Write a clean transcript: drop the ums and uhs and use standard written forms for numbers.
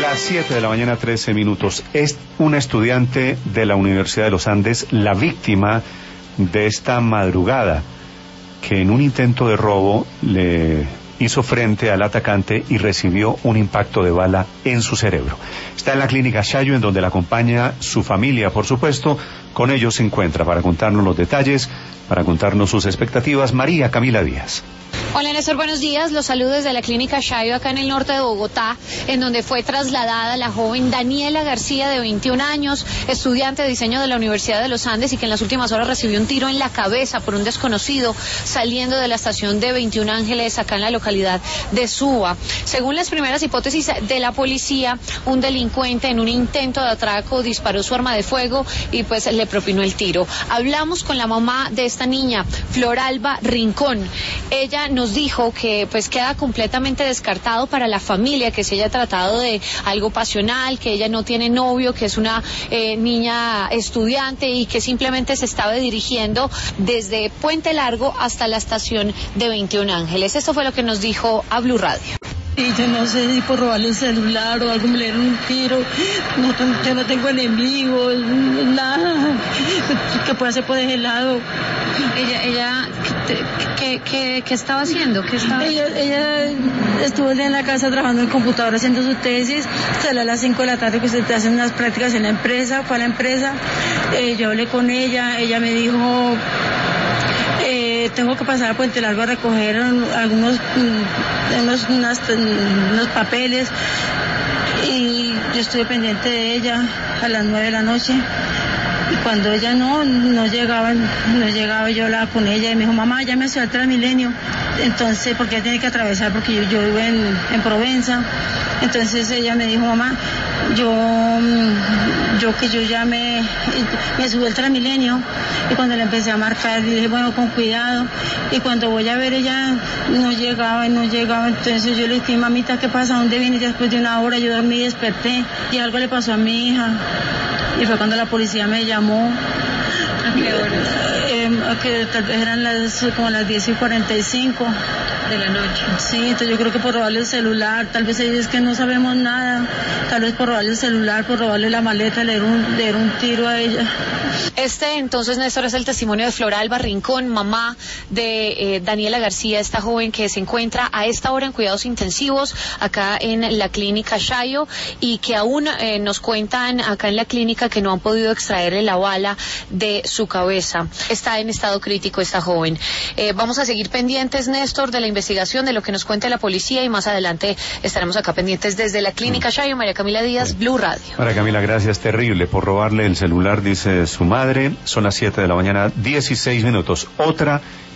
Las 7 de la mañana, 13 minutos. Es una estudiante de la Universidad de los Andes la víctima de esta madrugada, que en un intento de robo le hizo frente al atacante y recibió un impacto de bala en su cerebro. Está en la clínica Chayo, en donde la acompaña su familia, por supuesto. Con ellos se encuentra para contarnos los detalles, para contarnos sus expectativas, María Camila Díaz. Hola Néstor, buenos días. Los saludos desde la clínica Chayo, acá en el norte de Bogotá, en donde fue trasladada la joven Daniela García, de 21 años, estudiante de diseño de la Universidad de los Andes, y que en las últimas horas recibió un tiro en la cabeza por un desconocido saliendo de la estación de 21 Ángeles, acá en la localidad de Suba. Según las primeras hipótesis de la policía, un delincuente en un intento de atraco disparó su arma de fuego y pues le propinó el tiro. Hablamos con la mamá de esta niña, Floralba Rincón. Ella nos dijo que pues queda completamente descartado para la familia que se haya tratado de algo pasional, que ella no tiene novio, que es una niña estudiante y que simplemente se estaba dirigiendo desde Puente Largo hasta la estación de 21 Ángeles. Esto fue lo que nos dijo a Blue Radio. Y yo no sé si por robarle el celular o algo me le dieron un tiro. Yo no tengo enemigos, nada que pueda hacer por ese lado. Ella ¿qué estaba haciendo? Ella estuvo en la casa trabajando en el computador haciendo su tesis. Salió a las 5 de la tarde, que se te hacen unas prácticas en la empresa. Fue a la empresa, yo hablé con ella me dijo... tengo que pasar a Puente Largo a recoger unos papeles, y yo estuve pendiente de ella a las 9 de la noche, y cuando ella no llegaba, yo hablaba con ella y me dijo: mamá, ya me hacia el Transmilenio. Entonces, porque ella tiene que atravesar, porque yo vivo en Provenza. Entonces ella me dijo: mamá, yo ya me subí al Transmilenio, y cuando le empecé a marcar dije: bueno, con cuidado, y cuando voy a ver, ella no llegaba. Entonces yo le dije: mamita, ¿qué pasa? ¿Dónde viene? Después de una hora yo dormí y desperté, y algo le pasó a mi hija, y fue cuando la policía me llamó. ¿A qué hora? Que tal vez eran como las 10:45 de la noche. Sí, entonces yo creo que por robarle el celular, tal vez es que no sabemos nada, tal vez por robarle el celular, por robarle la maleta, le dieron un tiro a ella. Entonces, Néstor, es el testimonio de Floralba Rincón, mamá de Daniela García, esta joven que se encuentra a esta hora en cuidados intensivos acá en la clínica Chayo, y que aún nos cuentan acá en la clínica que no han podido extraerle la bala de su cabeza. Está en estado crítico esta joven. Vamos a seguir pendientes, Néstor, de la investigación, de lo que nos cuente la policía, y más adelante estaremos acá pendientes desde la clínica Chayo. María Camila Díaz, Blue Radio. María Camila, gracias. Terrible por robarle el celular, dice su madre. Son las 7 de la mañana, 16 minutos. Otra